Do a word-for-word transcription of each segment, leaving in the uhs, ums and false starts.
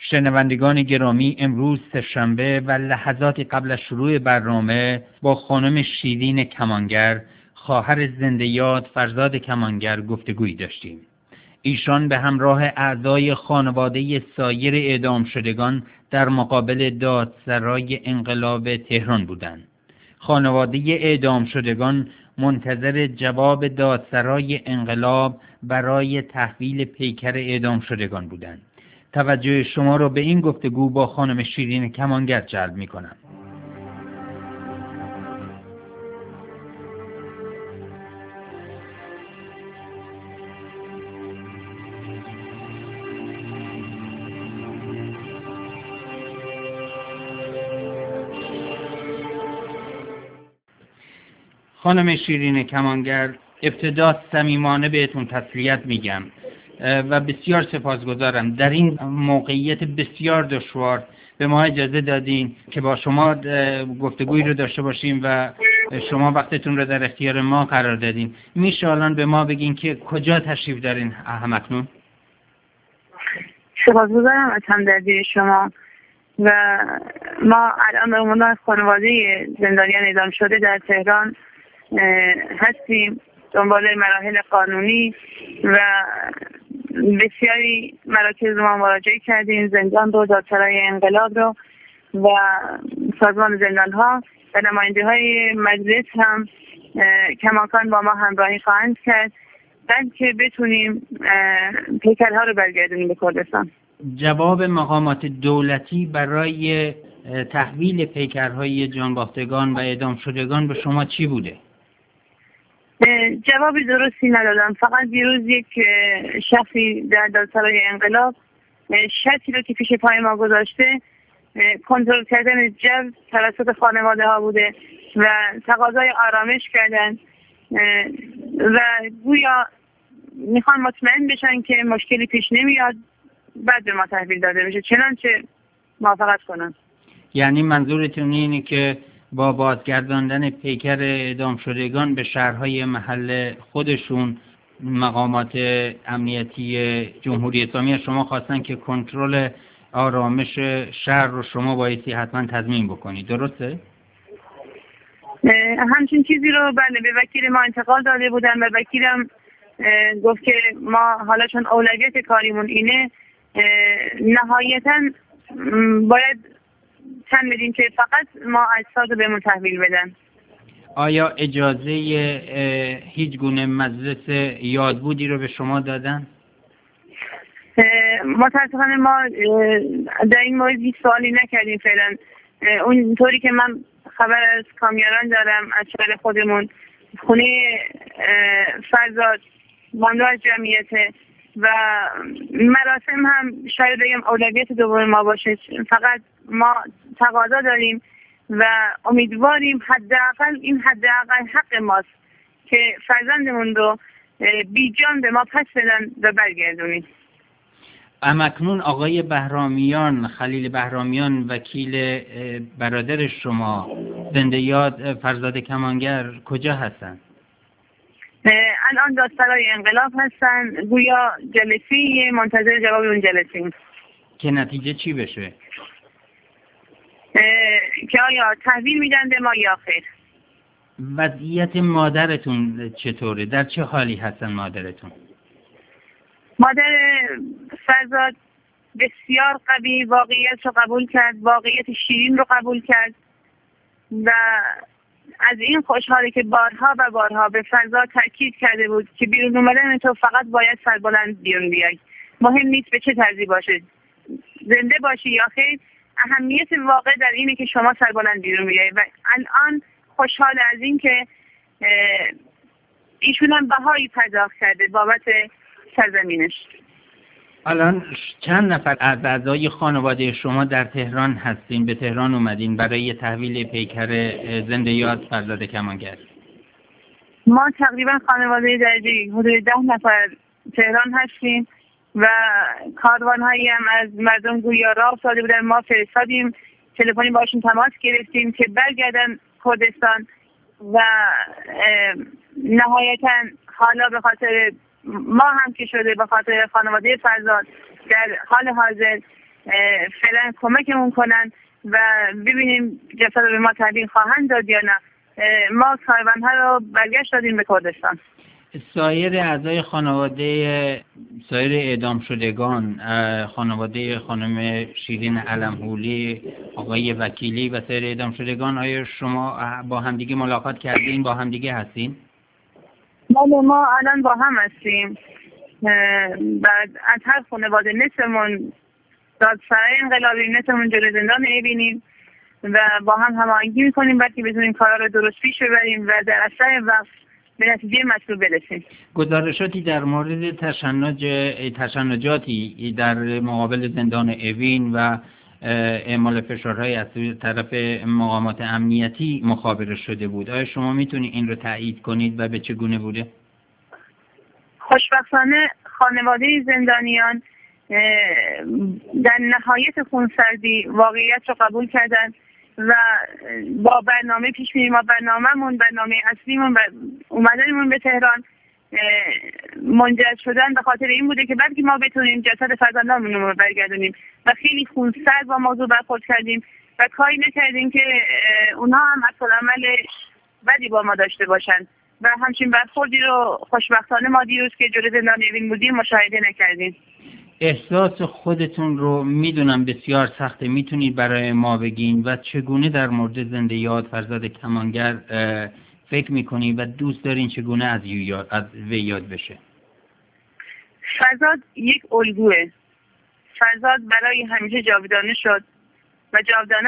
شنوندگان گرامی، امروز سه‌شنبه و لحظاتی قبل از شروع برنامه با خانم شیرین کمانگر، خواهر زنده یاد فرزاد کمانگر گفتگویی داشتیم. ایشان به همراه اعضای خانواده سایر اعدام شدگان در مقابل دادسرای انقلاب تهران بودند. خانواده اعدام شدگان منتظر جواب دادسرای انقلاب برای تحویل پیکر اعدام شدگان بودند. توجه شما را به این گفتگو با خانم شیرین کمانگر جلب می کنم. خانم شیرین کمانگر، ابتدا صمیمانه بهتون تسلیت میگم و بسیار سپاسگزارم. در این موقعیت بسیار دشوار به ما اجازه دادین که با شما گفتگویی رو داشته باشیم و شما وقتتون رو در اختیار ما قرار دادین. میشه الان به ما بگین که کجا تشریف دارین همکنون؟ سپاسگزارم از همدردی شما. و ما الان به عنوان خانواده زندانیان اعدام شده در تهران هستیم، دنبال مراحل قانونی و بسیاری مراکز ما مراجعه کردیم، زندان رو، دادسرای انقلاب رو و سازمان زندان ها و نماینده های مجلس هم کماکان با ما همراهی خواهند کرد بلکه بتونیم پیکرها رو برگردونیم به کردستان. جواب مقامات دولتی برای تحویل پیکرهای جانباختگان و اعدام شدگان به شما چی بوده؟ جواب درستی ندادم. فقط دیروز یک شخصی در دادسرای انقلاب شرطی رو که پیش پای ما گذاشته کنترل کردن جو توسط خانواده ها بوده و تقاضای آرامش کردن و گویا میخوان مطمئن بشن که مشکلی پیش نمیاد بعد به ما تحویل داده بشه، چنانچه موافقت کنن. یعنی منظورتون اینه که با بازگرداندن پیکر اعدام شدگان به شهرهای محل خودشون مقامات امنیتی جمهوری اسلامی شما خواستن که کنترل آرامش شهر رو شما بایستی حتما تضمین بکنید، درسته؟ همچین چیزی رو بله به وکیل ما انتقال داده بودن و وکیلم گفت که ما حالا چون اولویت کاریمون اینه نهایتا باید چند بدیم که فقط ما اجساد رو بهمون تحویل بدن. آیا اجازه هیچ گونه مجلس یادبودی رو به شما دادن؟ متاسفانه ما در این مورد هیچ سوالی نکردیم فعلا. اونطوری که من خبر از کامیاران دارم از شهر خودمون، خونه فرزاد مانده از جمعیته و مراسم هم شاید بگم اولویت دوم ما باشه. فقط ما تقاضا داریم و امیدواریم حداقل این حداقل حق ماست که فرزندمون رو بی جان به ما پس بدن و برگردونیم. همکنون آقای بهرامیان، خلیل بهرامیان، وکیل برادر شما زنده یاد فرزاد کمانگر کجا هستن؟ الان دادسرای انقلاب هستن، گویا جلسی منتظر جواب اون جلسیم که نتیجه چی بشه؟ که آیا تحویل میدن به ما یا خیر. وضعیت مادرتون چطوره؟ در چه حالی هستن مادرتون؟ مادر فرزاد بسیار قوی واقعیت رو قبول کرد، واقعیت شیرین رو قبول کرد و از این خوشحالی که بارها و بارها به فرزاد تاکید کرده بود که بیرون اومدن تو فقط باید سربلند بیرون بیای، مهم نیست به چه طرزی باشه، زنده باشی یا خیر، اهمیت واقع در اینه که شما سربلند بیرون بیای. و الان خوشحال از این که ایشون هم بهایی پرداخت کرده بابت سرزمینش. الان چند نفر از اعضای خانواده شما در تهران هستین؟ به تهران اومدین برای تحویل پیکر زنده یاد فرزاد کمانگر؟ ما تقریبا خانواده درجه حدود ده نفر تهران هستیم و کاروان هایی هم از مردم گویا راه افتاده بودن. ما فرستادیم، تلفنی باشون تماس گرفتیم که برگردن کردستان و نهایتا حالا به خاطر ما هم که شده به خاطر خانواده فرزاد در حال حاضر فعلا کمکمون کنن و ببینیم جسد رو به ما تحویل خواهند داد یا نه. ما سایبان‌ها رو برگشت دادیم به کردستان. سایر اعضای خانواده سایر اعدام شدگان، خانواده خانم شیرین علم‌هولی، آقای وکیلی و سایر اعدام شدگان، آیا شما با همدیگه ملاقات کردین، با همدیگه هستین؟ بله، ما الان با هم هستیم. بعد از هر خانواده نصفمون دادسرای انقلابی، نصفمون جلوی زندان اوین و با هم هماهنگی میکنیم بلکه بتونیم کارا رو درست پیش ببریم و در اثر وقت به نتیجه مطلوب برسیم. گزارشاتی در مورد تشنج تشنجاتی در مقابل زندان اوین و اعمال فشارهای از طرف مقامات امنیتی مخابره شده بود. آیا شما میتونید این رو تایید کنید و به چگونه بوده؟ خوشبختانه خانواده زندانیان در نهایت خونسردی واقعیت رو قبول کردن و با برنامه پیش میریم. ما برنامه‌مون برنامه اصلیمون و اومدنمون به تهران منجر شدن به خاطر این بوده که بلکه ما بتونیم جسد فرزندانمون رو برگردونیم و خیلی خونسرد با موضوع برخورد کردیم و کاری نکردیم که اونها هم عکس‌العمل بدی با ما داشته باشن و همچین برخوردی رو خوشبختانه ما دیروز که جلوی زندان اوین بودیم مشاهده نکردیم. احساس خودتون رو میدونم بسیار سخته، میتونید برای ما بگین و چگونه در مورد زنده یاد فرزاد کمانگر فکر میکنید و دوست دارین چگونه از یاد از وی یاد بشه؟ فرزاد یک الگوه. فرزاد برای همیشه جاودانه شد و جاودانه.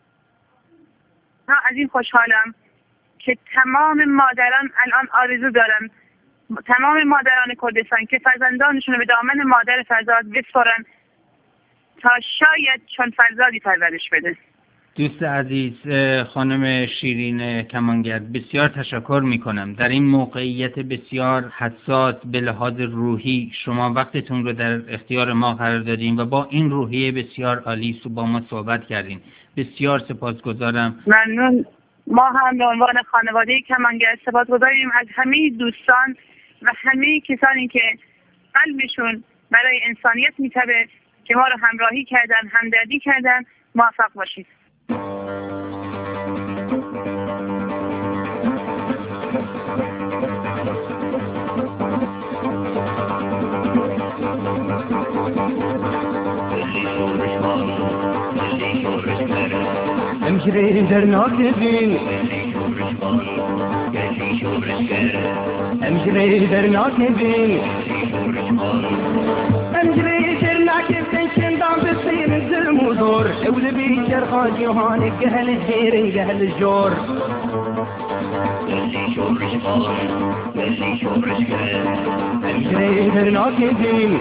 از این خوشحالم که تمام مادران الان آرزو دارن، تمام مادران کردستان که فرزندانشون رو به دامن مادر فرزاد بسپارن تا شاید چون فرزادی پرورش بده. دوست عزیز خانم شیرین کمانگر، بسیار تشکر میکنم. در این موقعیت بسیار حساس به لحاظ روحی شما وقتتون رو در اختیار ما قرار دادین و با این روحیه بسیار عالی با ما صحبت کردین. بسیار سپاسگزارم. ممنون. ما هم به عنوان خانواده کمانگر سپاسگزاریم از همه دوستان و همه کسانی که قلبشون برای انسانیت میتبه که ما رو همراهی کردن، همدردی کردن. موفق باشید. امجري درناك بين امجري درناك بين امجري درناك بين شندان بصير الزلم ودور اولي بيشر خاجي هاني قهل الهير قهل الجور امجري درناك بين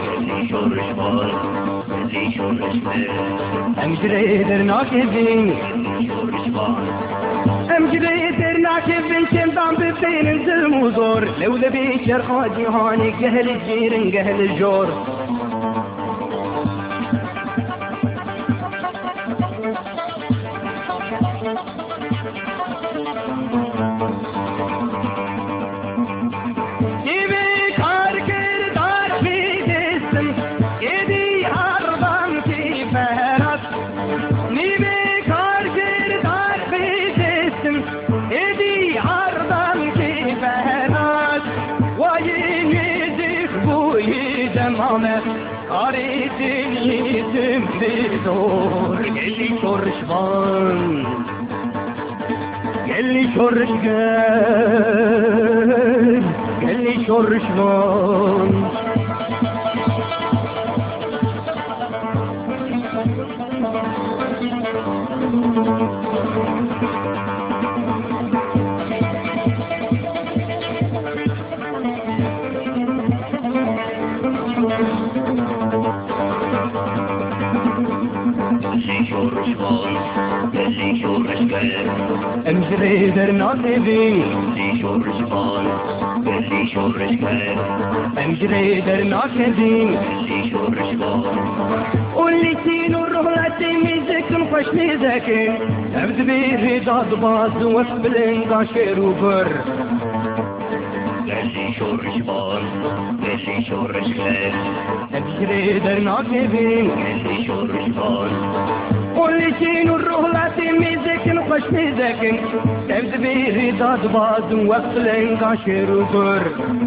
امجري درناك بين امجري درناك بين شندان بصير الزلم ودور اولي بيشر خاجي هاني قهل الهير قهل الجور قاريتين يتم بدور قال لي شرشبان قال لي شرشقان قال لي شرشبان امجري درناك بين امجري درناك بين واللي تين والرهلة ميزكن خوش ميزكن ابد بيري داد باز وفبلن قاشر وبر Gelli şorşban, gelli şorşler. أبشري درنا كيفين Gelli şorşban. قولتين الرهلة ميزكن خوش ميزكن تبد بيري داد بازم وقت لنقا شيرو دور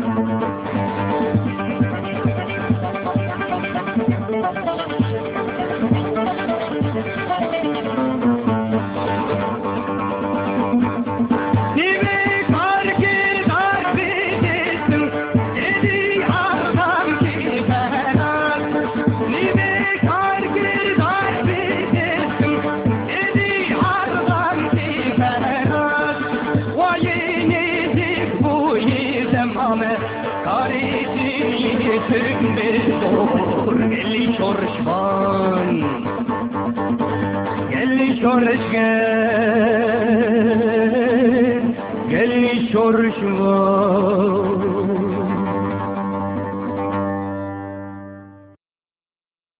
Gelli şorşban Gelli şorşgan Gelli şorşban